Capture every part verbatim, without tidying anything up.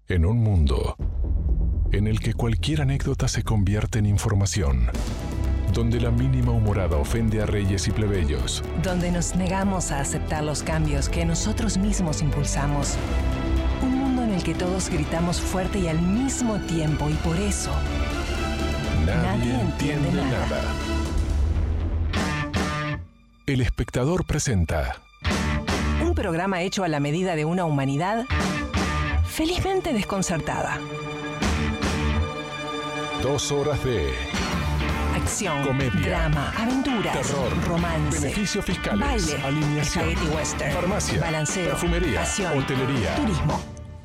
En un mundo en el que cualquier anécdota se convierte en información, donde la mínima humorada ofende a reyes y plebeyos, donde nos negamos a aceptar los cambios que nosotros mismos impulsamos. Un mundo en el que todos gritamos fuerte y al mismo tiempo, y por eso nadie, nadie entiende, entiende nada. nada. El Espectador presenta Un programa hecho a la medida de una humanidad felizmente desconcertada. dos horas de Acción, comedia, drama, aventuras, terror, romance, beneficios fiscales, baile, alineación, spaghetti western, farmacia, balanceo, perfumería, pasión, hotelería. turismo.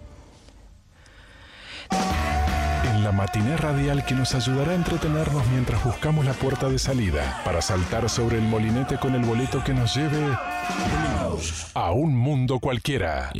En la matiné radial que nos ayudará a entretenernos mientras buscamos la puerta de salida para saltar sobre el molinete con el boleto que nos lleve a un mundo cualquiera.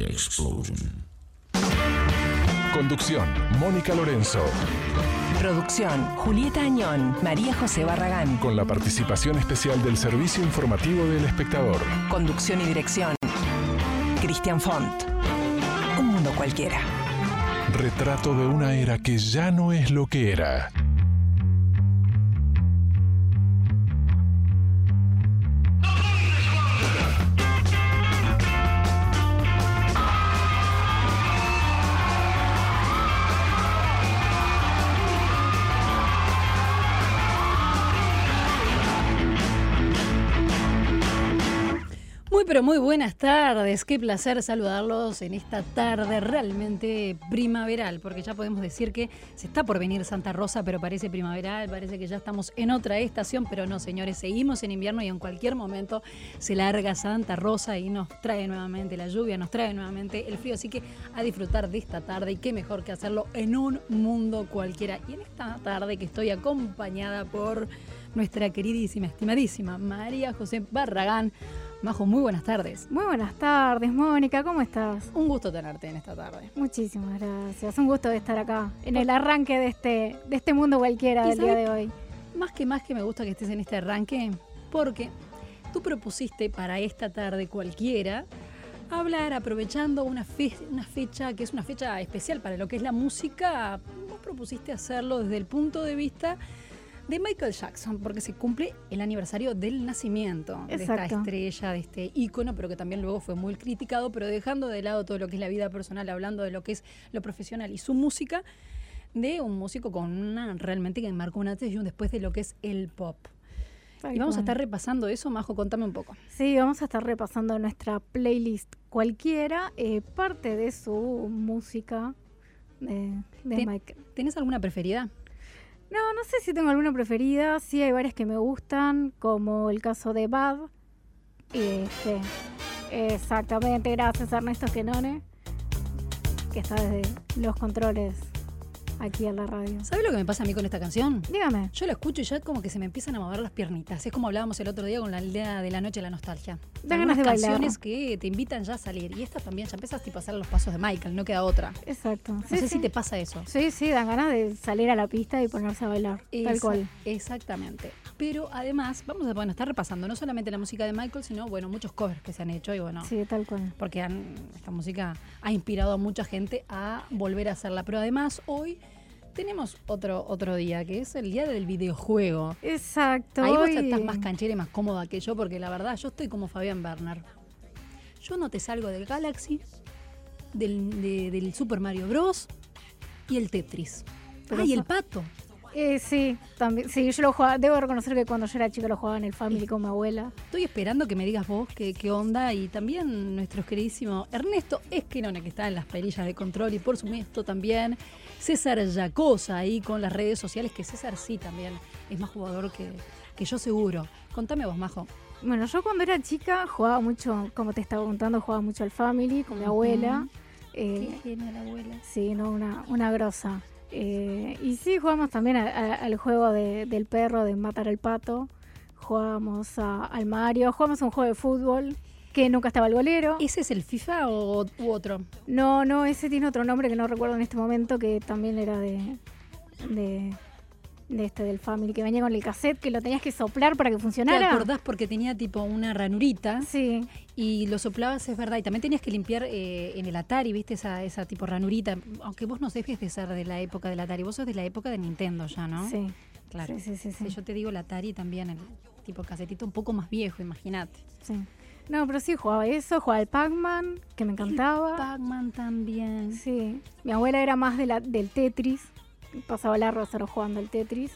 Conducción, Mónica Lorenzo. Producción, Julieta Añón, María José Barragán. Con la participación especial del Servicio Informativo del Espectador. Conducción y dirección, Cristian Font. Un mundo cualquiera. Retrato de una era que ya no es lo que era. Muy pero muy buenas tardes, qué placer saludarlos en esta tarde realmente primaveral, porque ya podemos decir que se está por venir Santa Rosa, pero parece primaveral, parece que ya estamos en otra estación, pero no señores, seguimos en invierno y en cualquier momento se larga Santa Rosa y nos trae nuevamente la lluvia, nos trae nuevamente el frío, así que a disfrutar de esta tarde y qué mejor que hacerlo en un mundo cualquiera. Y en esta tarde que estoy acompañada por nuestra queridísima, estimadísima María José Barragán. Majo, muy buenas tardes. Muy buenas tardes, Mónica, ¿cómo estás? Un gusto tenerte en esta tarde. Muchísimas gracias, un gusto de estar acá, en el arranque de este, de este mundo cualquiera del día de hoy. Más que más que me gusta que estés en este arranque, porque tú propusiste para esta tarde cualquiera hablar aprovechando una, fe, una fecha que es una fecha especial para lo que es la música. Vos propusiste hacerlo desde el punto de vista de Michael Jackson, porque se cumple el aniversario del nacimiento. Exacto. De esta estrella, de este ícono, pero que también luego fue muy criticado, pero dejando de lado todo lo que es la vida personal, hablando de lo que es lo profesional y su música, de un músico con una realmente que marcó un antes y un después de lo que es el pop. Tal y vamos cual. a estar repasando eso, Majo, contame un poco. Sí, vamos a estar repasando nuestra playlist cualquiera, eh, parte de su música de, de ¿Ten, Michael. ¿Tenés alguna preferida? No, no sé si tengo alguna preferida. Sí hay varias que me gustan, como el caso de Bad. Este, exactamente, gracias a Ernesto Genone, que está desde los controles aquí en la radio. ¿Sabes lo que me pasa a mí con esta canción? Dígame. Yo la escucho y ya como que se me empiezan a mover las piernitas. Es como hablábamos el otro día con la aldea de la noche de la nostalgia. Da ganas de bailar. Canciones que te invitan ya a salir. Y esta también, ya empiezas tipo, a hacer los pasos de Michael, no queda otra. Exacto. No sí, sé sí. si te pasa eso. Sí, sí, dan ganas de salir a la pista y ponerse a bailar. Esa, tal cual. Exactamente. Pero además, vamos a bueno, estar repasando no solamente la música de Michael, sino bueno, muchos covers que se han hecho. Y bueno, sí, tal cual. Porque han, esta música ha inspirado a mucha gente a volver a hacerla. Pero además, hoy tenemos otro otro día, que es el día del videojuego. Exacto. Ahí vos estás más canchera y más cómoda que yo, porque la verdad, yo estoy como Fabián Werner. Yo no te salgo del Galaxy, del, de, del Super Mario Bros. Y el Tetris. Pero ah, y el Pato. Eh, sí, también. Sí, yo lo jugaba. Debo reconocer que cuando yo era chica lo jugaba en el Family con mi abuela. Estoy esperando que me digas vos qué, qué onda. Y también nuestro queridísimo Ernesto Esquenone, que está en las perillas de control. Y por supuesto también César Yacosa ahí con las redes sociales. Que César sí también es más jugador que, que yo seguro. Contame vos, Majo. Bueno, yo cuando era chica jugaba mucho, como te estaba contando, jugaba mucho al Family con uh-huh. mi abuela. Eh, Qué genial la abuela. Sí, no, una, una grosa. Eh, y sí, jugamos también a, a, al juego de, del perro, de matar al pato. Jugamos a, al Mario, jugamos a un juego de fútbol que nunca estaba el golero. ¿Ese es el FIFA o u otro? No, no, ese tiene otro nombre que no recuerdo en este momento, que también era de, de de este del Family, que venía con el cassette, que lo tenías que soplar para que funcionara. ¿Te acordás? Porque tenía tipo una ranurita. Sí. Y lo soplabas, es verdad. Y también tenías que limpiar eh, en el Atari, ¿viste? Esa, esa tipo ranurita. Aunque vos no dejes de ser de la época del Atari. Vos sos de la época de Nintendo ya, ¿no? Sí. Claro. Sí, sí, sí, sí. Sí, yo te digo el Atari también, el tipo casetito un poco más viejo, imagínate. Sí. No, pero sí jugaba eso, jugaba al Pac-Man, que me encantaba. El Pac-Man también. Sí. Mi abuela era más de la, del Tetris. Pasaba largas horas jugando al Tetris.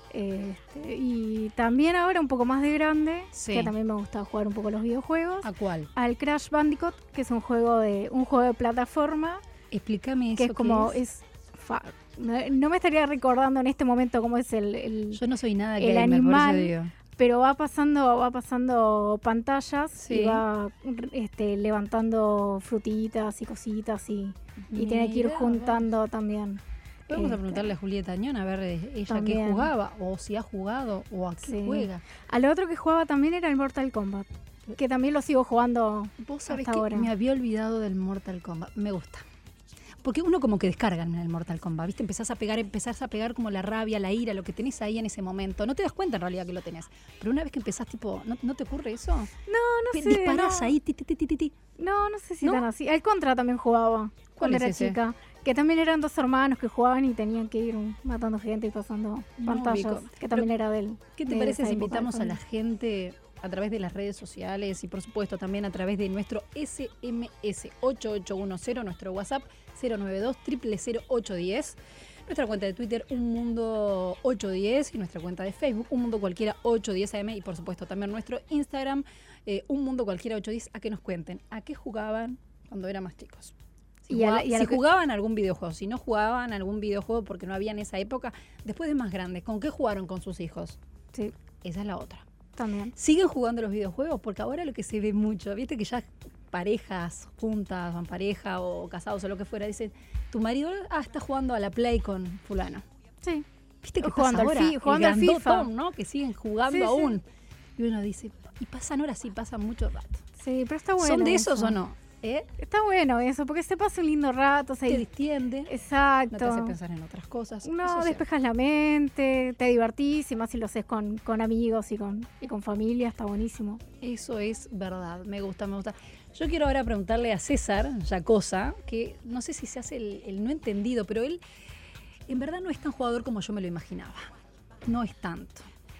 Este, y también ahora un poco más de grande, Sí. que también me gusta jugar un poco los videojuegos. ¿A cuál? Al Crash Bandicoot, que es un juego de un juego de plataforma, Explícame eso. que es como ¿qué es, fa- no, no me estaría recordando en este momento cómo es el, el- Yo no soy nada el gamer, por eso animal, digo. pero va pasando va pasando pantallas Sí. y va este, levantando frutillitas y cositas y, y tiene que ir Mirá, juntando también. Vamos a Este, preguntarle a Julieta Añón a ver eh, ella qué También. jugaba, o si ha jugado, o a qué Sí. juega. A lo otro que jugaba también era el Mortal Kombat, que también lo sigo jugando Vos sabés hasta que ahora. me había olvidado del Mortal Kombat. Me gusta. Porque uno como que descarga en el Mortal Kombat, ¿viste? Empezás a pegar, empezás a pegar como la rabia, la ira, lo que tenés ahí en ese momento. No te das cuenta en realidad que lo tenés. Pero una vez que empezás, tipo, ¿no, no te ocurre eso? No, no Pe- sé. Disparás no. ahí, ti, ti, ti, ti, ti, ti. No, no sé si ¿No? tan así. Al Contra también jugaba ¿Cuál cuando es era ese? chica. Que también eran dos hermanos que jugaban y tenían que ir matando gente y pasando No pantallas. ubico. Que también Pero, era del. ¿Qué te de parece esa si época invitamos a de la Family. gente a través de las redes sociales y por supuesto también a través de nuestro S M S ocho ocho uno cero, nuestro WhatsApp cero nueve dos, cero cero cero, ocho uno cero, nuestra cuenta de Twitter Un Mundo ocho diez y nuestra cuenta de Facebook Un Mundo Cualquiera ocho diez A M y por supuesto también nuestro Instagram eh, Un Mundo Cualquiera ocho diez, a que nos cuenten a qué jugaban cuando eran más chicos. Si, Y a la- jugaba- y a si lo que- jugaban algún videojuego, si no jugaban algún videojuego porque no había en esa época, después de más grandes, ¿con qué jugaron con sus hijos? Sí, Esa es la otra. también. ¿Siguen jugando los videojuegos? Porque ahora lo que se ve mucho, viste que ya parejas juntas, van pareja o casados o lo que fuera, dicen, tu marido ah, está jugando a la Play con fulano. Sí. ¿Viste que Jugando pasa al ahora? fi- jugando el al FIFA. grandotón, ¿no? Que siguen jugando Sí, sí. aún. Y uno dice, y pasan horas, sí, pasan mucho rato. Sí, pero está bueno. ¿Son de esos eso. o no? ¿Eh? Está bueno eso, porque se pasa un lindo rato. O sea, Te y- distiende, exacto. no te hace pensar en otras cosas. No, Eso sí. despejas la mente, te divertís, y más si lo haces con, con amigos y con, y con familia, está buenísimo. Eso es verdad, me gusta, me gusta. Yo quiero ahora preguntarle a César Yacosa, que no sé si se hace el, el no entendido, pero él en verdad no es tan jugador como yo me lo imaginaba. No es tanto.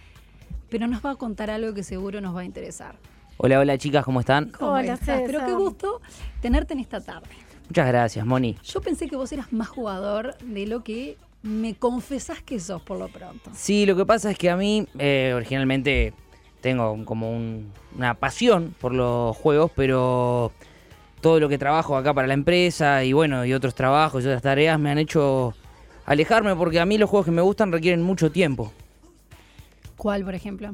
Pero nos va a contar algo que seguro nos va a interesar. Hola, hola chicas, ¿cómo están? ¿Cómo Hola, estás? Pero César. qué gusto tenerte en esta tarde. Muchas gracias, Moni. Yo pensé que vos eras más jugador de lo que me confesás que sos por lo pronto. Sí, lo que pasa es que a mí eh, originalmente tengo como un- una pasión por los juegos, pero todo lo que trabajo acá para la empresa y bueno, y otros trabajos y otras tareas me han hecho alejarme porque a mí los juegos que me gustan requieren mucho tiempo. ¿Cuál, por ejemplo?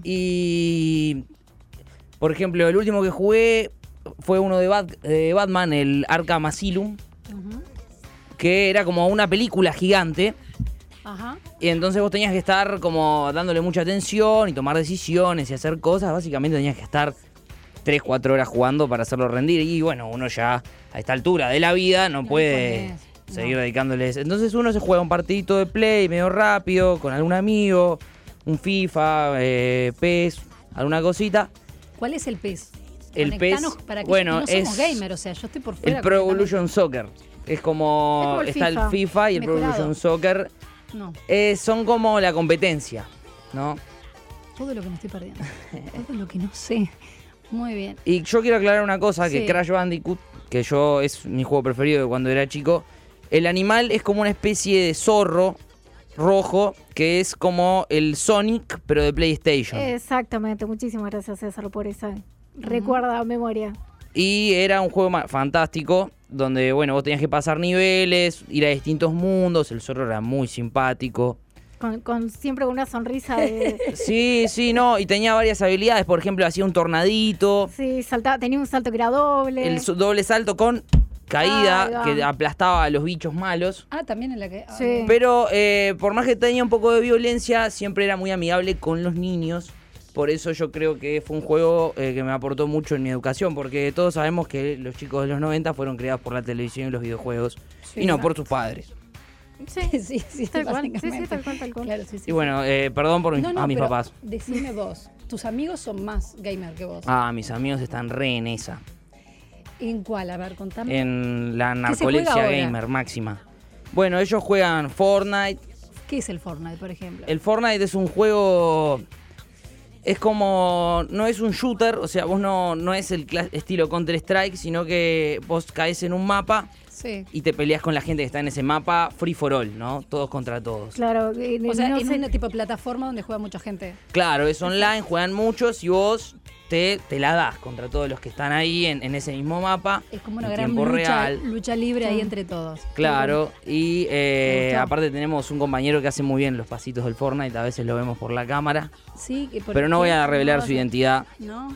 Y, por ejemplo, el último que jugué fue uno de, Bat- de Batman, el Arkham Asylum, Ujú. que era como una película gigante. Ajá. Y entonces vos tenías que estar como dándole mucha atención y tomar decisiones y hacer cosas. Básicamente tenías que estar tres, cuatro horas jugando para hacerlo rendir. Y bueno, uno ya a esta altura de la vida no No puede podés, seguir no. dedicándoles. Entonces uno se juega un partidito de play medio rápido con algún amigo, un FIFA, eh, P E S, alguna cosita. ¿Cuál es el P E S? El P E S, Conectanos para que bueno, no somos es gamer, o sea, yo estoy por fuera. El Pro completamente. Evolution Soccer. Es como, Es como el está FIFA. el FIFA y el Pro Mejorado. Evolution Soccer. No, Eh, son como la competencia, ¿no? todo lo que me estoy perdiendo. Todo lo que no sé. Muy bien. Y yo quiero aclarar una cosa, que Sí. Crash Bandicoot, que yo es mi juego preferido de cuando era chico, el animal es como una especie de zorro rojo, que es como el Sonic, pero de PlayStation. Exactamente, muchísimas gracias César por esa recuerda memoria. Y era un juego ma- fantástico, donde, bueno, vos tenías que pasar niveles, ir a distintos mundos, el zorro era muy simpático. Con, con siempre con una sonrisa de... Sí, sí, no, y tenía varias habilidades, por ejemplo, hacía un tornadito, sí, saltaba, tenía un salto que era doble. el so- doble salto con caída, Ahí va. que aplastaba a los bichos malos. Ah, también en la que. ah, Sí. bien. Pero eh, por más que tenía un poco de violencia, siempre era muy amigable con los niños. Por eso yo creo que fue un juego eh, que me aportó mucho en mi educación, porque todos sabemos que los chicos de los noventa fueron creados por la televisión y los videojuegos, Sí, y no exacto. por sus padres. Sí, sí, sí, tal cual. Sí, sí, básicamente. tal cual, tal cual. Claro, sí, sí, Y bueno, eh, perdón por mis, no, no, a mis pero papás. Decime vos, tus amigos son más gamer que vos. Ah, mis amigos están re en esa. ¿En cuál? A ver, contame. En la ¿Qué se juega narcolepsia ahora? gamer máxima. Bueno, ellos juegan Fortnite. ¿Qué es el Fortnite, por ejemplo? El Fortnite es un juego... Es como... No es un shooter, o sea, vos no, no es el cla- estilo Counter-Strike, sino que vos caes en un mapa Sí. y te peleas con la gente que está en ese mapa free for all, ¿no? Todos contra todos. Claro, eh, O sea, no en sé- un tipo de plataforma donde juega mucha gente. Claro, es online, juegan muchos y vos te, te la das contra todos los que están ahí en, en ese mismo mapa. Es como una en gran tiempo lucha, real. lucha libre ahí Sí. entre todos. Claro, y Me eh, gustó. aparte tenemos un compañero que hace muy bien los pasitos del Fortnite, a veces lo vemos por la cámara, Sí, que por pero no voy a ejemplo, revelar no su vas a- identidad. ¿No?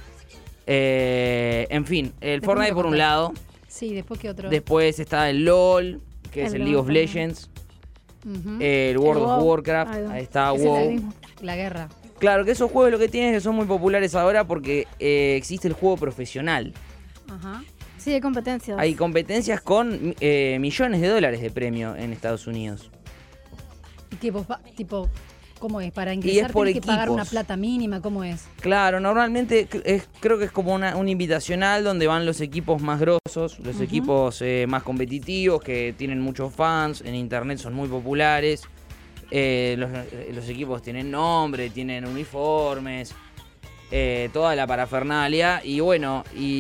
Eh, en fin, el Después Fortnite me lo por un contás. lado, Sí, después que otro. después está el LOL, que es El el LOL League of también. Legends, Ujú. el World of WoW. Warcraft, Ahí va. ahí está Ese es WoW. el mismo, la guerra. Claro que esos juegos lo que tienen es que son muy populares ahora porque eh, existe el juego profesional. Ajá. Sí, hay competencias. Hay competencias con eh, millones de dólares de premio en Estados Unidos. ¿Y qué vos va- tipo, cómo es? Para ingresar por tenés que pagar equipos. una plata mínima, ¿cómo es? Claro, normalmente cr- es- creo que es como una, un invitacional donde van los equipos más grosos, los Ujú. equipos eh, más competitivos, que tienen muchos fans, en internet son muy populares. Eh, los, eh, los equipos tienen nombre, tienen uniformes, eh, toda la parafernalia. Y bueno,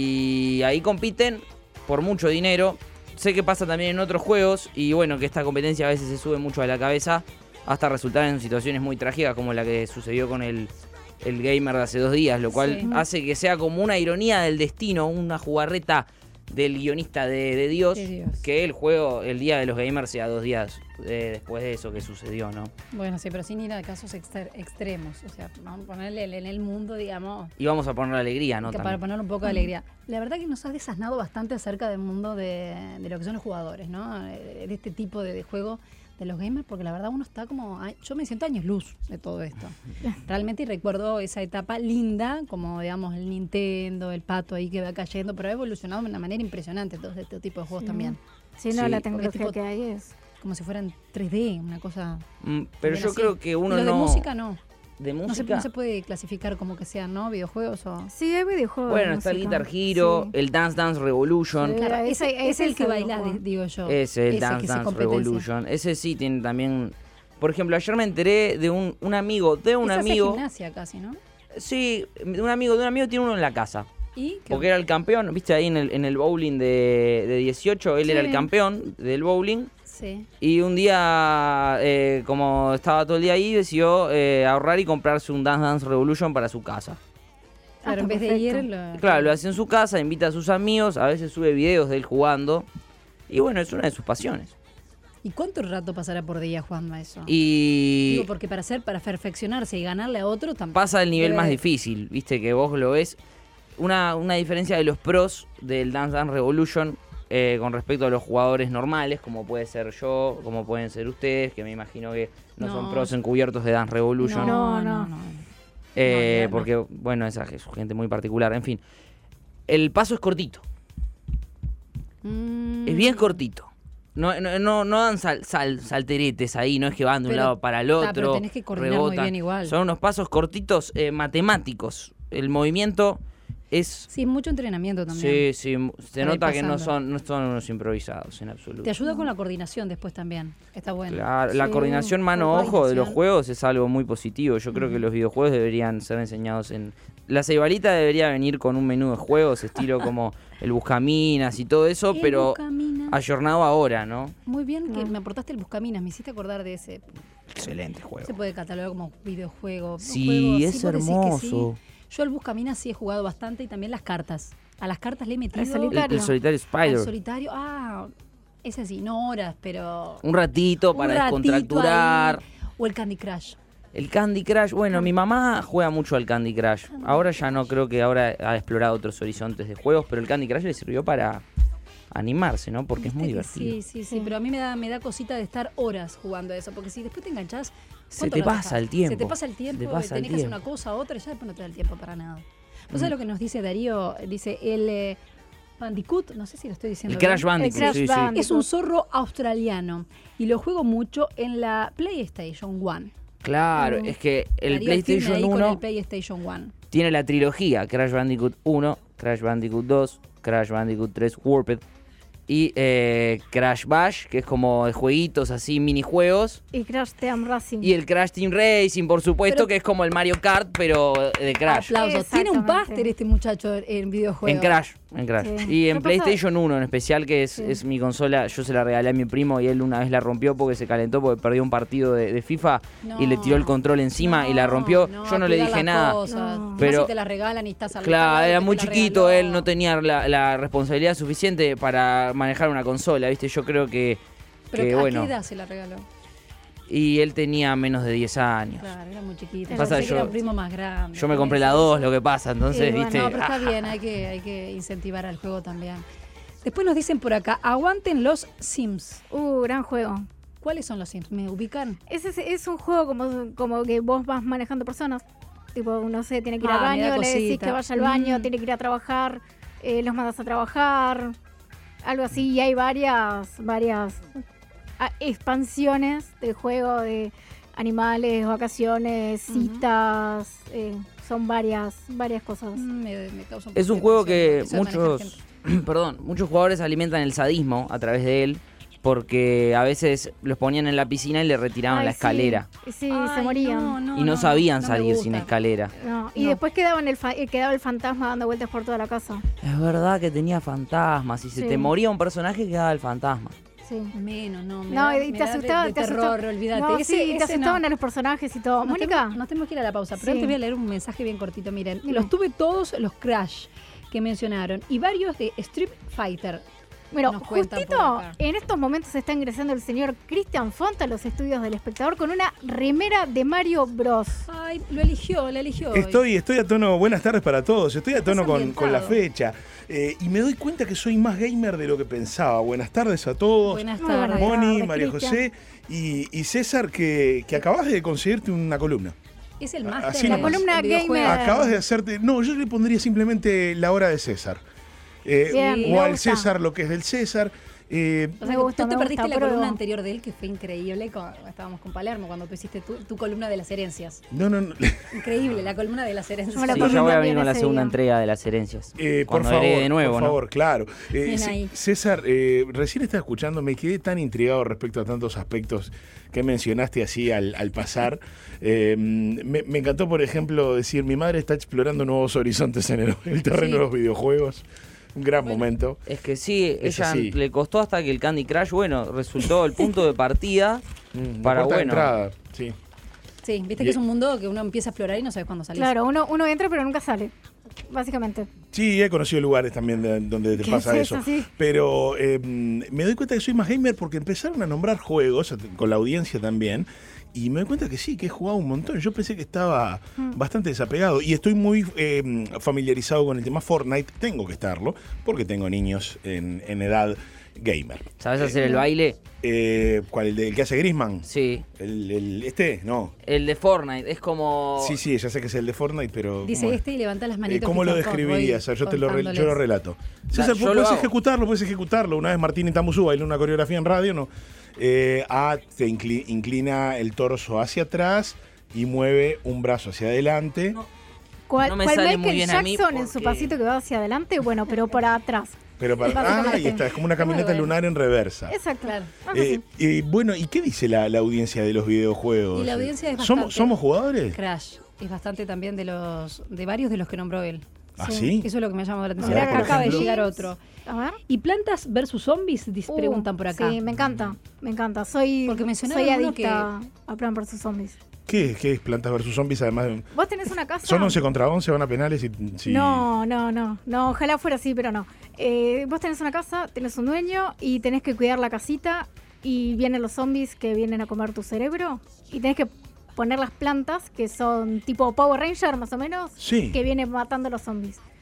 y ahí compiten por mucho dinero. Sé que pasa también en otros juegos y bueno, que esta competencia a veces se sube mucho a la cabeza hasta resultar en situaciones muy trágicas como la que sucedió con el, el gamer de hace dos días, lo cual Sí. hace que sea como una ironía del destino, una jugarreta del guionista de, de Dios, De Dios. que el juego, el día de los gamers sea dos días eh, después de eso que sucedió, ¿no? Bueno, sí, pero sin ir a casos exter- extremos. O sea, vamos a ponerle el- en el mundo, digamos, Y vamos a poner alegría, ¿no? que para También. ponerle un poco de alegría. La verdad que nos has desasnado bastante acerca del mundo de, de lo que son los jugadores, ¿no? De este tipo de, de juego de los gamers, porque la verdad uno está como... ay, yo me siento años luz de todo esto. Realmente y recuerdo esa etapa linda, como digamos el Nintendo, el pato ahí que va cayendo, pero ha evolucionado de una manera impresionante todo este tipo de juegos Sí. también. Sí, no, Sí. la Porque tecnología tipo- que hay es... Como si fueran tres D, una cosa... Mm, pero bien yo así. creo que uno Lo de no... música no. ¿De No se, música? no se puede clasificar como que sean, ¿no? Videojuegos o... Sí, hay videojuegos. Bueno, de está el música. Guitar Hero, Sí. el Dance Dance Revolution. Sí. Claro, Ese- ese, ese es el es que el bailás, juego. digo yo. Es el Ese Dance que se Dance competencia. Revolution. Ese sí tiene también... Por ejemplo, ayer me enteré de un, un amigo de un Esa hace amigo... gimnasia casi, ¿no? Sí, de un amigo de un amigo tiene uno en la casa. ¿Y? ¿Qué Porque era el campeón, viste ahí en el, en el bowling de, de dieciocho, él era Sí. el campeón del bowling. Sí. Y un día, eh, como estaba todo el día ahí, decidió eh, ahorrar y comprarse un Dance Dance Revolution para su casa. Claro, Ah, en vez de perfecto. ir... Lo... Claro, lo hace en su casa, invita a sus amigos, a veces sube videos de él jugando. Y bueno, es una de sus pasiones. ¿Y cuánto rato pasará por día jugando a eso? Y Digo, porque para hacer, para perfeccionarse y ganarle a otro tampoco. pasa el nivel debe- más difícil, viste, que vos lo ves. Una, una diferencia de los pros del Dance Dance Revolution eh, con respecto a los jugadores normales, como puede ser yo, como pueden ser ustedes, que me imagino que no, No. son pros encubiertos de Dance Revolution. No, No, no, no. Eh, no, no. porque, bueno, esa es gente muy particular. En fin, el paso es cortito, Mm, es bien cortito. No, no, no, no dan sal, sal- salteretes ahí, no es que van de un Pero- lado para el ah, otro. pero tenés que coordinar muy rebotan. bien igual. Son unos pasos cortitos eh, matemáticos. El movimiento es... Sí, mucho entrenamiento también. Sí, sí, se Para ir nota que no pasando. son, no son unos improvisados en absoluto. Te ayuda con la coordinación después también. Está bueno. Claro, la Sí, coordinación la mano-ojo de los coordinación. juegos es algo muy positivo. Yo creo que los videojuegos deberían ser enseñados en... La ceibalita debería venir con un menú de juegos, estilo como el Buscaminas y todo eso, El pero Buscaminas. ayornado ahora, ¿no? Muy bien que Ah. me aportaste el Buscaminas, me hiciste acordar de ese. Excelente juego. Se puede catalogar como videojuego. un Sí, juego, es vos decís que hermoso. sí. Yo al Buscaminas sí he jugado bastante y también las cartas. A las cartas le he metido. El El, solitario. el solitario Al Spider. solitario. Ah, ese sí, no horas, pero. Un ratito un para ratito descontracturar. ahí. O el Candy Crush. El Candy Crush, bueno, mi mamá juega mucho al Candy Crush. Ahora ya no, creo que ahora ha explorado otros horizontes de juegos, pero el Candy Crush le sirvió para animarse, ¿no? Porque es muy Viste que divertido. Sí, sí, sí, pero a mí me da, me da cosita de estar horas jugando a eso, porque si después te enganchás, Se ¿cuánto te rato pasa estás? el tiempo. Se te pasa el tiempo, Se te pasa tenés el que hacer una tiempo. cosa, otra, y ya después no te da el tiempo para nada. ¿Vos sabés Mm. lo que nos dice Darío? Dice, el, eh, Bandicoot, no sé si lo estoy diciendo El Crash bien. Bandicoot, Crash sí, sí. Bandicoot. Es un zorro australiano y lo juego mucho en la PlayStation uno. Claro, Mm. es que el Daría firme PlayStation ahí con uno el PlayStation uno. tiene la trilogía Crash Bandicoot uno, Crash Bandicoot dos, Crash Bandicoot tres Warped y eh, Crash Bash, que es como de jueguitos así, minijuegos. Y Crash Team Racing. Y el Crash Team Racing, por supuesto, Pero- que es como el Mario Kart, pero de Crash. Aplausos. Tiene un Exactamente. máster este muchacho en videojuegos. En Crash, en Crash. Sí. Y en Lo pasa- PlayStation uno en especial, que es, Sí. es mi consola, yo se la regalé a mi primo y él una vez la rompió porque se calentó porque perdió un partido de, de FIFA No. y le tiró el control encima y la rompió. yo no le cuidar dije las nada. cosas. No. Más Pero- si te la regalan y estás al Claro, lado, era que muy te la chiquito, regaló. él no tenía la, la responsabilidad suficiente para manejar una consola, ¿viste? Yo creo que, Pero que ¿a bueno. qué edad se la regaló? Y él tenía menos de diez años. Claro, era muy chiquito. Pasa Pensé que que yo- era un primo más grande. Yo me compré la dos, lo que pasa, entonces, Y bueno, ¿viste? No, pero está Ah, bien, hay que, hay que incentivar al juego también. Después nos dicen por acá, aguanten los Sims. Uh, gran juego. ¿Cuáles son los Sims? ¿Me ubican? Ese es, es un juego como, como que vos vas manejando personas. Tipo, no sé, tiene que ir Ah, al me da baño, le decís cosita. que vaya al baño, Mm. tiene que ir a trabajar, eh, los mandas a trabajar, algo así. Y hay varias, varias ah, expansiones del juego de animales, vacaciones, Ujú. citas, eh, son varias, varias cosas. Mm, Me, me causa Es un poco de juego que impresión, eso de manejar muchos, gente. perdón, muchos jugadores alimentan el sadismo a través de él porque a veces los ponían en la piscina y le retiraban Ay, la sí. escalera Sí, Ay, se morían. no, no, y no, no, sabían no me salir gusta. sin escalera. No, Y No. después quedaban el fa- eh, quedaba el fantasma dando vueltas por toda la casa. Es verdad que tenía fantasmas y se Sí. te moría un personaje quedaba el fantasma. Sí. Menos, no. Me No, da, y me te da de- asustaba, de te terror, asustaba. olvídate. No, Ese- sí, te ese asustaban no. a los personajes y todo. Nos Mónica, tenemos, nos tenemos que ir a la pausa, pero Sí. antes voy a leer un mensaje bien cortito. Miren, Dime. los tuve todos los Crash que mencionaron y varios de Street Fighter. bueno, nos cuentan justito por acá. en estos momentos está ingresando el señor Cristian Font a los estudios del Espectador con una remera de Mario Bros. Ay, lo eligió, la eligió. hoy. Estoy, estoy a tono, buenas tardes para todos, estoy a Estás tono con, ambientado. con la fecha eh, y me doy cuenta que soy más gamer de lo que pensaba. Buenas tardes a todos, Buenas Muy buenas tardes. Moni, tardes, María Cristian. José y, y César, que, que acabas de conseguirte una columna. Es el máster Así de nomás. los columna videojuegos. gamer. Acabas de hacerte, no, yo le pondría simplemente la hora de César. Eh, Bien, o me al gusta. César lo que es del César. Eh, O sea, Me que gusta, tú te me perdiste gusta, la pruebo. columna anterior de él, que fue increíble. Cuando estábamos con Palermo, cuando tú hiciste tu, tu columna de las herencias. no, no, no. Increíble, la columna de las herencias. Me la Sí, perdí ya voy a también venir con la ese segunda día. entrega de las herencias. Eh, por Cuando favor, herede de nuevo, por ¿no? favor, claro. Eh, Bien C- ahí. César, eh, recién estaba escuchando, me quedé tan intrigado respecto a tantos aspectos que mencionaste así al, al pasar. Eh, me, me encantó, por ejemplo, decir, mi madre está explorando nuevos horizontes en el, el terreno Sí. de los videojuegos. Un gran Bueno. momento. Es que sí, Es ella así. le costó hasta que el Candy Crush, bueno, resultó el punto de partida. Mm, la Para puerta de bueno. entrada, sí. Sí, viste Y- que es un mundo que uno empieza a explorar y no sabes cuándo salís. Claro, uno, uno entra pero nunca sale, básicamente. Sí, he conocido lugares también de- donde te ¿Qué pasa es eso. eso? Sí. Pero eh, me doy cuenta que soy más gamer porque empezaron a nombrar juegos, con la audiencia también, y me doy cuenta que sí, que he jugado un montón. Yo pensé que estaba Mm. bastante desapegado y estoy muy eh, familiarizado con el tema Fortnite. Tengo que estarlo porque tengo niños en, en edad gamer. ¿Sabes hacer el baile? Eh, ¿Cuál? ¿El, de- el que hace Griezmann? Sí. El, el- ¿Este? No. El de Fortnite, es como... Sí, sí, ya sé que es el de Fortnite, pero... Dice ¿cómo es? este y levanta las Eh, manitos. ¿Cómo que lo son todos, describirías? voy Yo te lo, re- yo lo contándoles. relato. Ah, César, yo lo puedes hago. ejecutarlo, puedes ejecutarlo. Una vez Martín Tamuzú bailó una coreografía en radio, ¿no? Eh, A, te incli- inclina el torso hacia atrás y mueve un brazo hacia adelante. No. ¿Cuál, No me cuál sale Michael muy bien a mí Jackson en su porque- pasito que va hacia adelante? Bueno, pero para atrás. Pero para, ah, Básicamente. ahí está, es como una caminata bueno. lunar en reversa. Exacto. Claro. Algo Eh, así. eh, bueno, ¿y qué dice la, la audiencia de los videojuegos? Y la audiencia es ¿Somos, bastante- ¿Somos jugadores? Crash. Es bastante también de los de varios de los que nombró él. ¿Ah, sí? Eso es lo que me ha llamado la atención. ver, Acá por acaba de ejemplo. llegar otro. A ver. ¿Y plantas versus zombies? Dis- Uh, preguntan por acá. Sí, me encanta, me encanta. Soy, Porque mencionaron soy uno adicta a Plan vs Zombies. ¿Qué, ¿Qué es Plantas versus Zombies? Además, de- ¿Vos tenés una casa? son once contra once, van a penales y... si- No, no, no, no, ojalá fuera así, pero no. Eh, vos tenés una casa, tenés un dueño y tenés que cuidar la casita y vienen los zombies que vienen a comer tu cerebro y tenés que poner las plantas que son tipo Power Ranger más o menos, Sí. que vienen matando a los zombies.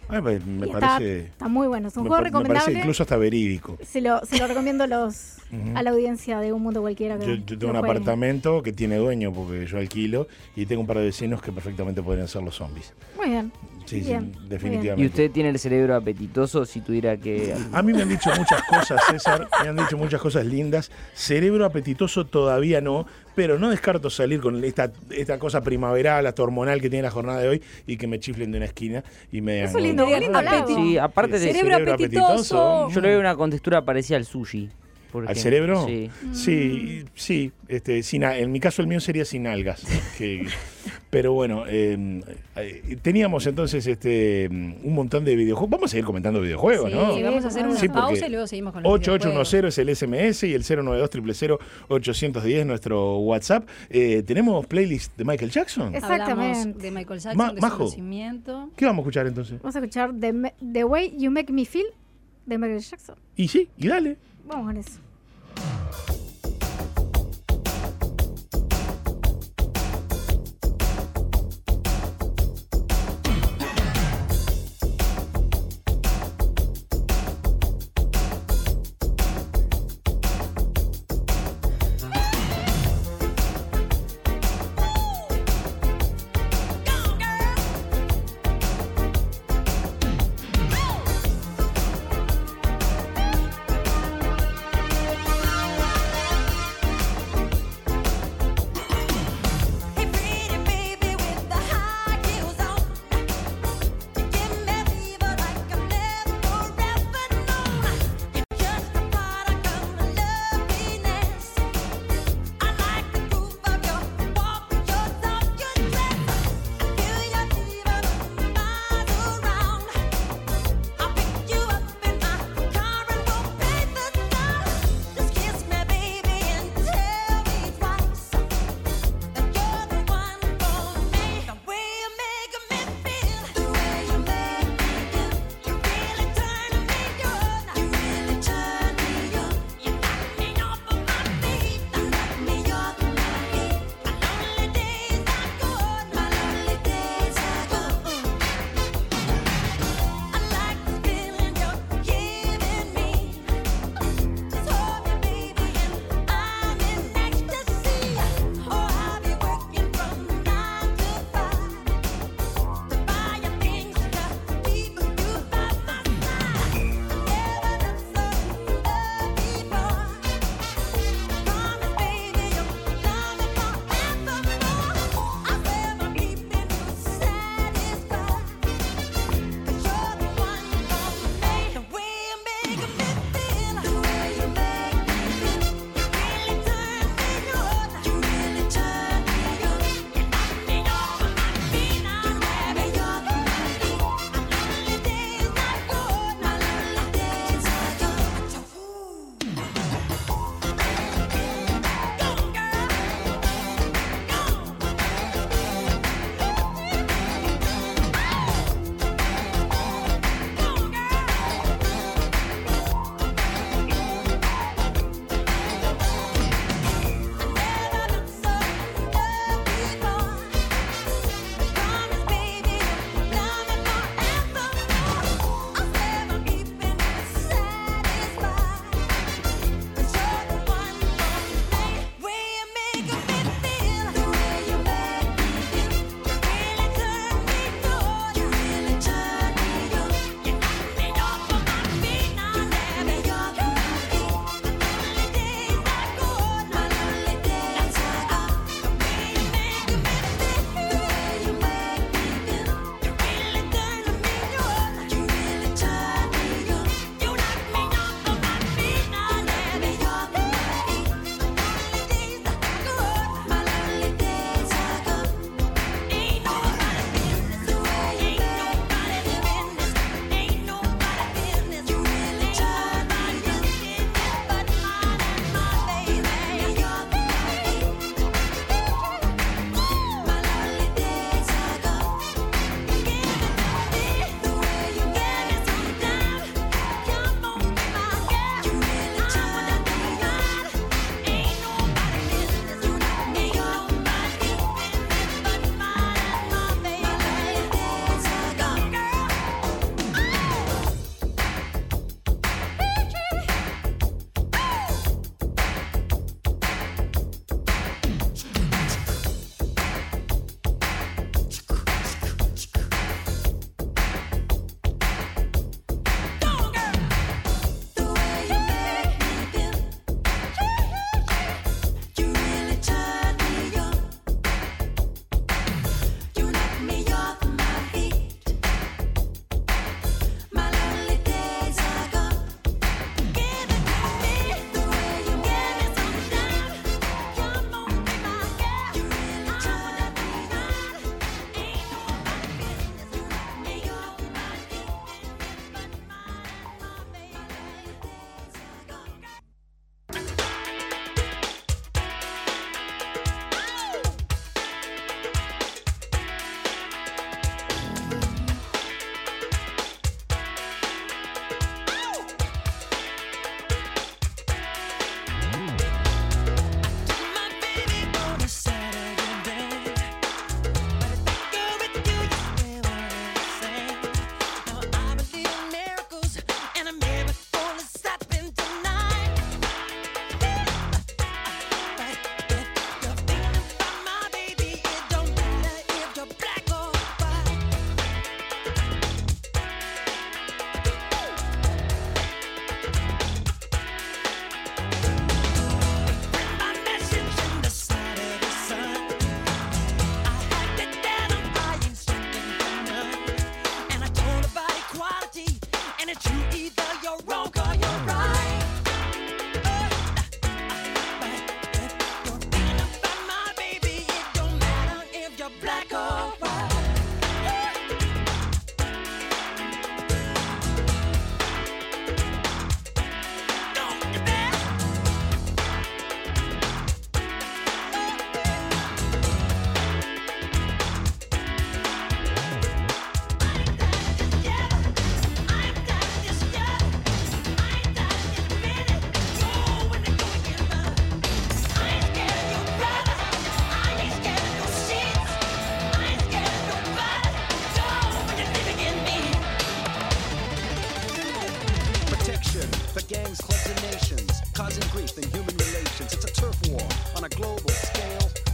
Ay, pues, me Y está, parece... está muy bueno. Es un me, juego pa- me parece recomendable. incluso hasta verídico. Se lo, se lo recomiendo a, los, Ujú. a la audiencia de Un Mundo Cualquiera. Que Yo, yo tengo lo un jueguen. apartamento que tiene dueño porque yo alquilo y tengo un par de vecinos que perfectamente podrían ser los zombies. Muy bien. Sí, Bien, sí, muy definitivamente. ¿Y usted tiene el cerebro apetitoso si tuviera que...? A mí me han dicho muchas cosas, César, me han dicho muchas cosas lindas. Cerebro apetitoso todavía no, pero no descarto salir con esta, esta cosa primaveral, hasta hormonal que tiene la jornada de hoy y que me chiflen de una esquina y me Eso hagan- lindo, Lindo lindo halago. apetito. Sí, aparte de... Cerebro apetitoso. Yo le veo una contextura parecida al sushi. por ¿Al ejemplo. cerebro? Sí. Sí, sí. Este, sin, a- en mi caso el mío sería sin algas. que- pero bueno, eh, eh, teníamos entonces este un montón de videojuegos. Vamos a seguir comentando videojuegos, Sí, ¿no? vamos a hacer una Sí, porque pausa y luego seguimos con los ocho ocho uno videojuegos. cero es el S M S y el cero nueve dos cero cero cero ocho uno cero nuestro WhatsApp. Eh, ¿Tenemos playlist de Michael Jackson? Es- Hablamos Exactamente. de Michael Jackson, Ma- de Majo. su nacimiento. ¿Qué vamos a escuchar entonces? Vamos a escuchar The, Me- The Way You Make Me Feel de Michael Jackson. Y sí, y dale. Vamos con eso. Go, girl.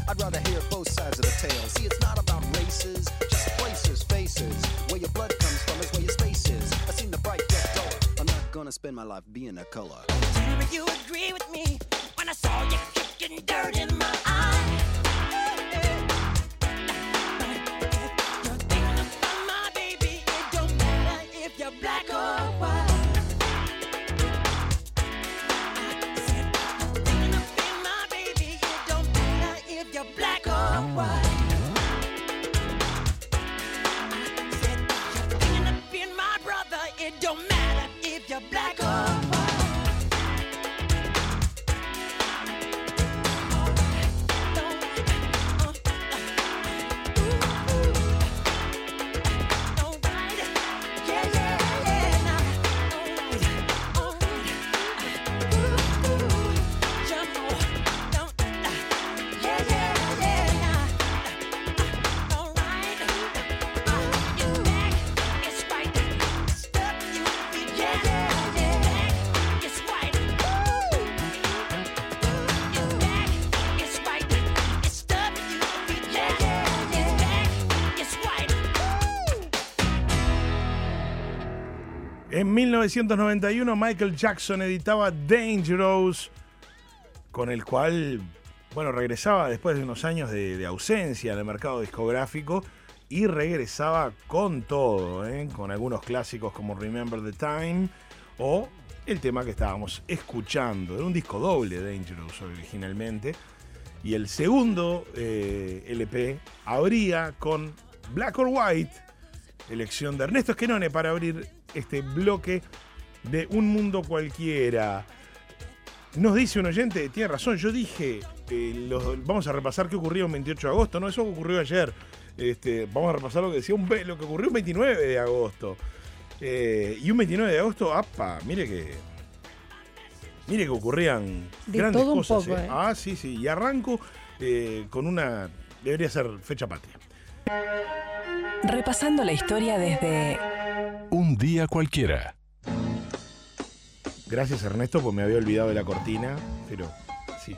I'd rather hear both sides of the tale. See, it's not about races, just places, faces. Where your blood comes from is where your space is. I've seen the bright get duller. I'm not gonna spend my life being a color. Tell me you agree with me when I saw you kicking dirt in my eye. You're thinking about my baby. It don't matter if you're black or white. I said you're thinking about my baby. It don't matter if you're black or white. I said you're thinking about my brother. It don't matter if you're black or white. En mil novecientos noventa y uno, Michael Jackson editaba Dangerous, con el cual, bueno, regresaba después de unos años de, de ausencia en el mercado discográfico y regresaba con todo, ¿eh? Con algunos clásicos como Remember the Time o el tema que estábamos escuchando. Era un disco doble, Dangerous, originalmente. Y el segundo eh, L P abría con Black or White, elección de Ernesto Esquenone para abrir este bloque de Un Mundo Cualquiera. Nos dice un oyente, tiene razón, yo dije, eh, los, vamos a repasar qué ocurrió el veintiocho de agosto, no, eso ocurrió ayer. Este, vamos a repasar lo que decía un, lo que ocurrió el veintinueve de agosto. Eh, y un veintinueve de agosto, apa, mire que mire que ocurrían de grandes todo cosas. Un poco, eh. eh. Ah, sí, sí. Y arranco eh, con una, debería ser fecha patria. Repasando la historia desde Un día cualquiera. Gracias, Ernesto, pues me había olvidado de la cortina, pero sí.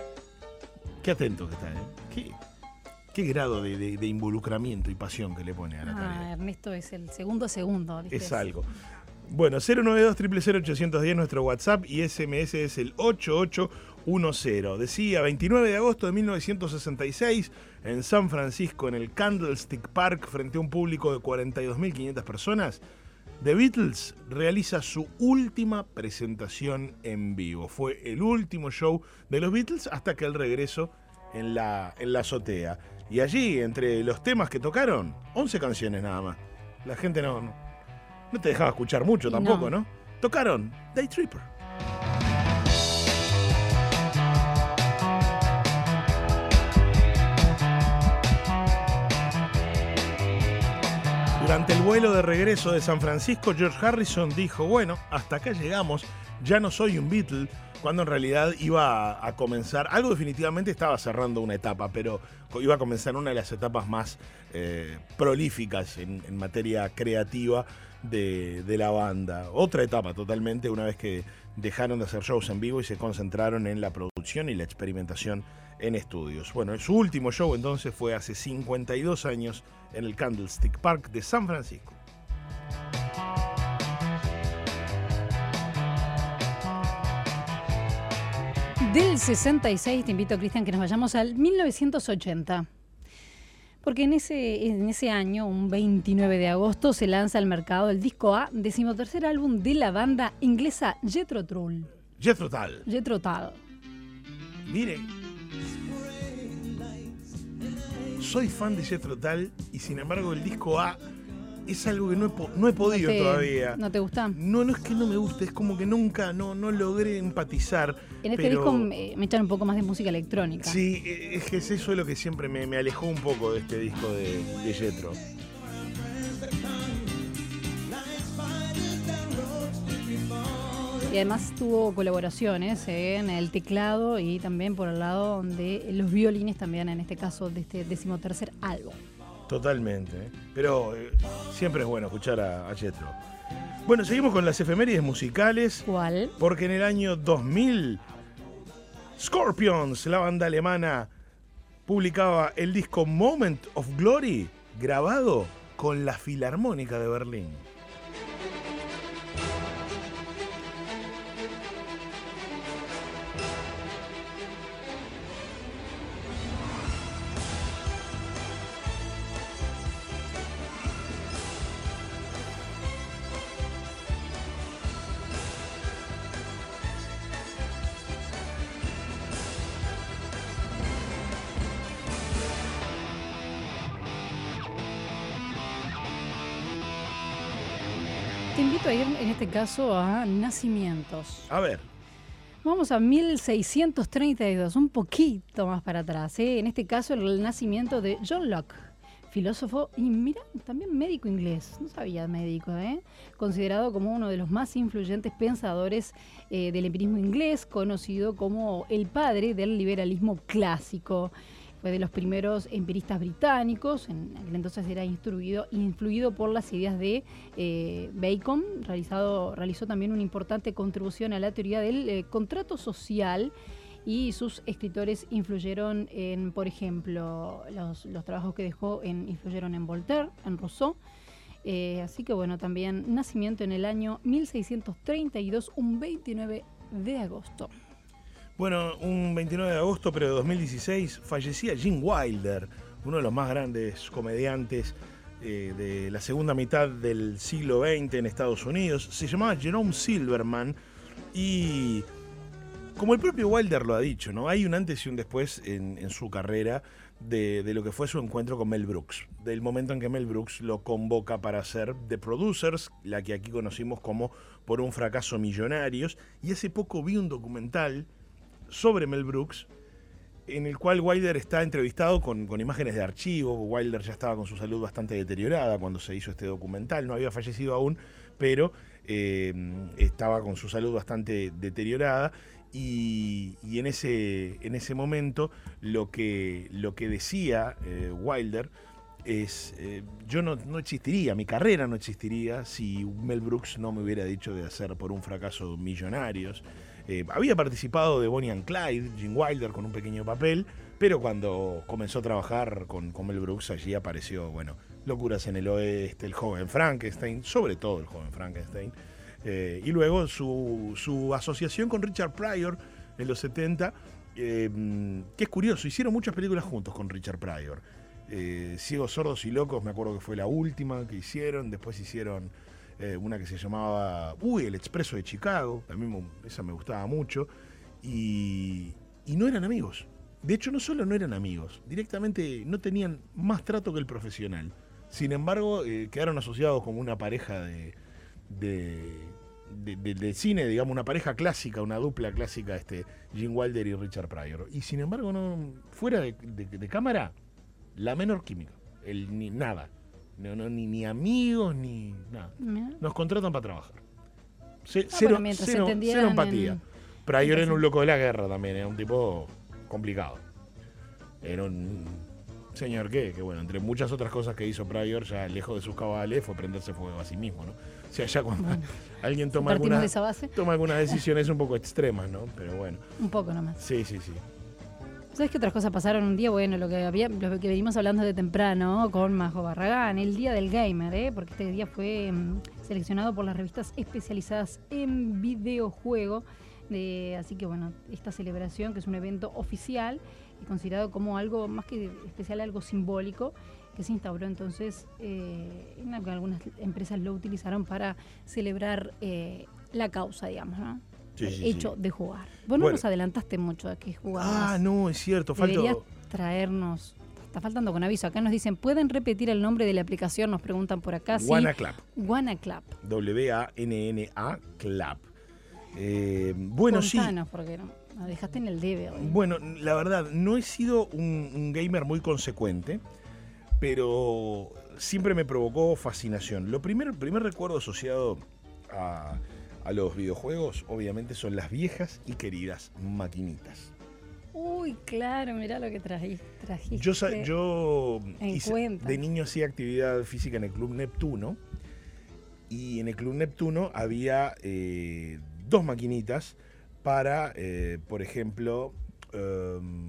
Qué atento que está, ¿eh? Qué, qué grado de, de, de involucramiento y pasión que le pone a la Ah, tarea. Ernesto es el segundo a segundo. ¿viste? Es algo. Bueno, cero nueve dos, cero cero cero, ocho uno cero nuestro WhatsApp y S M S es el ocho ocho uno cero. Decía, veintinueve de agosto de mil novecientos sesenta y seis, en San Francisco, en el Candlestick Park, frente a un público de cuarenta y dos mil quinientas personas, The Beatles realiza su última presentación en vivo. Fue el último show de los Beatles hasta que el regreso en la, en la azotea. Y allí, entre los temas que tocaron, once canciones nada más. La gente no, no, no te dejaba escuchar mucho tampoco, ¿no? ¿no? Tocaron Day Tripper. Durante el vuelo de regreso de San Francisco, George Harrison dijo, bueno, hasta acá llegamos, ya no soy un Beatle, cuando en realidad iba a, a comenzar, algo definitivamente estaba cerrando una etapa, pero iba a comenzar una de las etapas más eh, prolíficas en, en materia creativa de, de la banda. Otra etapa totalmente, una vez que dejaron de hacer shows en vivo y se concentraron en la producción y la experimentación en estudios. Bueno, su último show entonces fue hace cincuenta y dos años en el Candlestick Park de San Francisco. Del sesenta y seis, te invito, Cristian, que nos vayamos al mil novecientos ochenta. Porque en ese, en ese año, un veintinueve de agosto, se lanza al mercado el disco A, decimotercer álbum de la banda inglesa Jethro Tull. Jethro Tull. Jethro Tull. Mire, soy fan de Jethro Tull y sin embargo el disco A es algo que no he, po- no he podido ¿No te, todavía. ¿No te gusta? No, no es que no me guste, es como que nunca, no, no logré empatizar. En este pero... disco me, me echan un poco más de música electrónica. Sí, es que eso es lo que siempre me, me alejó un poco de este disco de, de Jethro. Y además tuvo colaboraciones en el teclado y también por el lado de los violines también, en este caso de este decimotercer álbum. Totalmente, ¿eh? Pero eh, siempre es bueno escuchar a, a Jethro. Bueno, seguimos con las efemérides musicales. ¿Cuál? Porque en el año dos mil, Scorpions, la banda alemana, publicaba el disco Moment of Glory, grabado con la Filarmónica de Berlín. Te invito a ir en este caso a nacimientos. A ver. Vamos a mil seiscientos treinta y dos, un poquito más para atrás. ¿eh? En este caso el nacimiento de John Locke, filósofo y mira, también médico inglés, no sabía médico, ¿eh? considerado como uno de los más influyentes pensadores eh, del empirismo inglés, conocido como el padre del liberalismo clásico. Fue de los primeros empiristas británicos, en aquel entonces era instruido, influido por las ideas de eh, Bacon, realizado, realizó también una importante contribución a la teoría del eh, contrato social y sus escritores influyeron en, por ejemplo, los, los trabajos que dejó en, influyeron en Voltaire, en Rousseau. Eh, así que bueno, también nacimiento en el año mil seiscientos treinta y dos, un veintinueve de agosto. Bueno, un veintinueve de agosto, pero de dos mil dieciséis, fallecía Gene Wilder, uno de los más grandes comediantes eh, de la segunda mitad del siglo veinte en Estados Unidos. Se llamaba Jerome Silverman y, como el propio Wilder lo ha dicho, ¿no? Hay un antes y un después en, en su carrera de, de lo que fue su encuentro con Mel Brooks, del momento en que Mel Brooks lo convoca para hacer The Producers, la que aquí conocimos como Por un fracaso millonarios, y hace poco vi un documental sobre Mel Brooks, en el cual Wilder está entrevistado con, con imágenes de archivo. Wilder ya estaba con su salud bastante deteriorada cuando se hizo este documental, no había fallecido aún, pero eh, estaba con su salud bastante deteriorada, y, y en, ese, en ese momento lo que, lo que decía eh, Wilder es, eh, yo no, no existiría, mi carrera no existiría si Mel Brooks no me hubiera dicho de hacer Por un fracaso millonarios. Eh, había participado de Bonnie and Clyde, Gene Wilder, con un pequeño papel, pero cuando comenzó a trabajar con, con Mel Brooks, allí apareció, bueno, Locuras en el Oeste, El joven Frankenstein, sobre todo El joven Frankenstein, eh, y luego su, su asociación con Richard Pryor en los setenta, eh, que es curioso, hicieron muchas películas juntos con Richard Pryor. Eh, Ciegos, Sordos y Locos, me acuerdo que fue la última que hicieron, después hicieron Eh, una que se llamaba, uy, El Expreso de Chicago, también me, esa me gustaba mucho, y, y no eran amigos. De hecho, no solo no eran amigos, directamente no tenían más trato que el profesional. Sin embargo, eh, quedaron asociados como una pareja de, de, de, de, de cine, digamos, una pareja clásica, una dupla clásica, este, Gene Wilder y Richard Pryor. Y sin embargo, no, fuera de, de, de cámara, la menor química, el, ni, nada. No, no, ni, ni amigos, ni nada. Nos contratan para trabajar. C Ah, cero, bueno, cero, se cero empatía. en... Pryor era un loco de la guerra también, era un tipo complicado. Era un señor que, que bueno, entre muchas otras cosas que hizo Pryor, ya lejos de sus cabales, fue prenderse fuego a sí mismo, ¿no? O sea, ya cuando bueno, alguien toma algunas, de esa base. toma algunas decisiones un poco extremas, ¿no? Pero bueno. Un poco nomás. Sí, sí, sí. ¿Sabes qué otras cosas pasaron un día? Bueno, lo que había, lo que venimos hablando de temprano con Majo Barragán, el Día del Gamer, ¿eh? Porque este día fue um, seleccionado por las revistas especializadas en videojuego. Eh, así que bueno, esta celebración, que es un evento oficial y considerado como algo más que especial, algo simbólico, que se instauró entonces, eh, en algunas empresas lo utilizaron para celebrar eh, la causa, digamos, ¿no? Sí, sí, hecho sí. de jugar. Vos no Bueno. nos adelantaste mucho de que jugabas. Ah, no, es cierto. Deberías Faltó. traernos. Está faltando con aviso. Acá nos dicen, ¿pueden repetir el nombre de la aplicación? Nos preguntan por acá. Sí. WannaClap. WannaClap. W A N N A Clap. Eh, bueno, Contanos, sí. porque no, nos dejaste en el debe hoy. Bueno, la verdad, no he sido un, un gamer muy consecuente, pero siempre me provocó fascinación. Lo primer, primer recuerdo asociado a, a los videojuegos, obviamente, son las viejas y queridas maquinitas. Uy, claro, mirá lo que trají, trajiste. Yo, sa- yo en hice- cuenta. de niño hacía actividad física en el Club Neptuno, y en el Club Neptuno había eh, dos maquinitas para, eh, por ejemplo, um,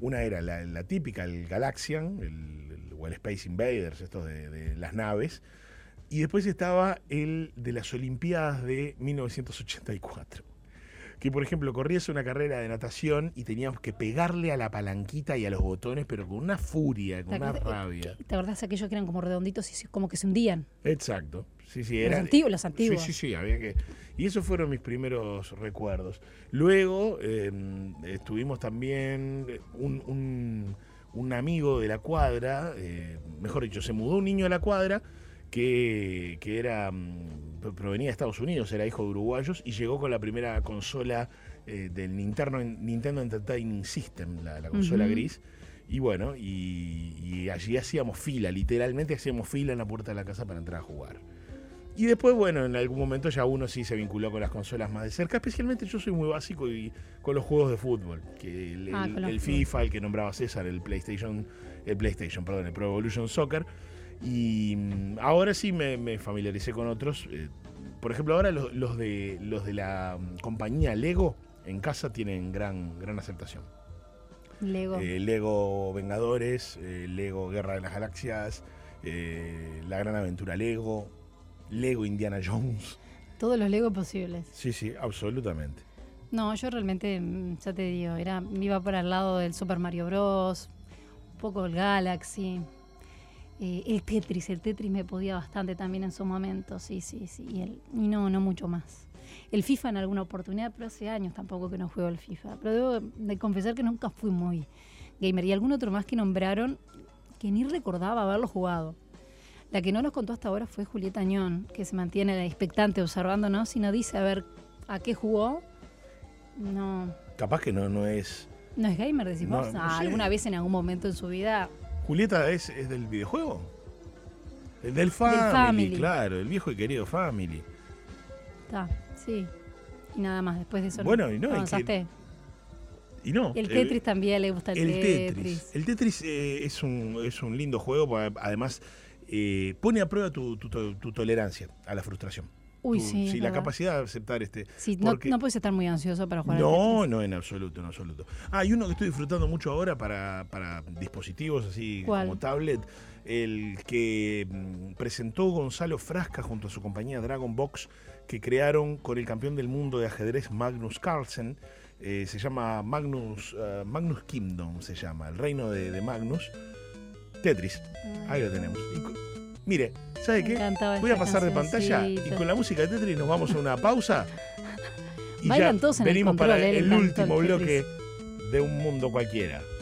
Una era la, la típica, el Galaxian, el, el, o el Space Invaders, estos de, de las naves. Y después estaba el de las Olimpiadas de mil novecientos ochenta y cuatro. Que, por ejemplo, corrías una carrera de natación y teníamos que pegarle a la palanquita y a los botones, pero con una furia, con una rabia. ¿Te acordás de aquellos que eran como redonditos y se- como que se hundían? Exacto. Sí, sí, Los era, antiguos, los antiguos. Sí, sí, sí, había que. Y esos fueron mis primeros recuerdos. Luego eh, estuvimos también un, un, un amigo de la cuadra, eh, mejor dicho, se mudó un niño a la cuadra que, que era mm, provenía de Estados Unidos, era hijo de uruguayos y llegó con la primera consola eh, del Nintendo, Nintendo Entertainment System, la, la consola Ujú. gris. Y bueno, y, y allí hacíamos fila, literalmente hacíamos fila en la puerta de la casa para entrar a jugar. Y después, bueno, en algún momento ya uno sí se vinculó con las consolas más de cerca. Especialmente yo soy muy básico y con los juegos de fútbol. Que el, Ah, el- con los el fútbol. FIFA, el que nombraba César, el PlayStation, el PlayStation, perdón, el Pro Evolution Soccer. Y mm, ahora sí me, me familiaricé con otros. Eh, por ejemplo, ahora los, los de los de la mm, compañía Lego en casa tienen gran, gran aceptación. Lego. Eh, Lego Vengadores, eh, Lego Guerra de las Galaxias, eh, La Gran Aventura Lego, Lego Indiana Jones. Todos los Lego posibles. Sí, sí, absolutamente. No, yo realmente, mm, ya te digo, era, me iba por al lado del Super Mario Bros, un poco el Galaxy, eh, el Tetris, el Tetris me podía bastante también en su momento, sí, sí, sí, y, el, y no, no mucho más. El FIFA en alguna oportunidad, pero hace años tampoco que no juego el FIFA. Pero debo de confesar que nunca fui muy gamer. Y algún otro más que nombraron que ni recordaba haberlo jugado. La que no nos contó hasta ahora fue Julieta Añón, que se mantiene expectante observándonos y no dice a ver a qué jugó. No, Capaz que no, no es. no es gamer, decimos. No, no Ah, sé. alguna vez en algún momento en su vida. ¿Julieta es, es del videojuego? El del Family, Family. claro, el viejo y querido Family. Está, sí. Y nada más, después de eso. Bueno, y no, y que- avanzaste. Y no. El eh, Tetris también le gusta el, El Tetris. Tetris. El Tetris eh, es, un, es un lindo juego, porque además eh, pone a prueba tu, tu, tu- tu tolerancia a la frustración. Uy, Tu- sí. es la verdad. capacidad de aceptar este. Sí, no, porque- no puedes estar muy ansioso para jugar al No, Tetris. no, en absoluto, en absoluto. Ah, hay uno que estoy disfrutando mucho ahora para, para dispositivos así ¿Cuál? como tablet, el que mm, presentó Gonzalo Frasca junto a su compañía Dragon Box, que crearon con el campeón del mundo de ajedrez Magnus Carlsen. Eh, se llama Magnus, eh, Magnus Kingdom, se llama, el reino de, de Magnus. Tetris, ahí lo tenemos. Y co- mire, ¿sabe Me qué? encantaba Voy a esta pasar de pantalla y cancioncita. con la música de Tetris nos vamos a una pausa. Y Bailan ya todos en el venimos control, para eh, le el encantó último el bloque Tetris. de Un Mundo Cualquiera.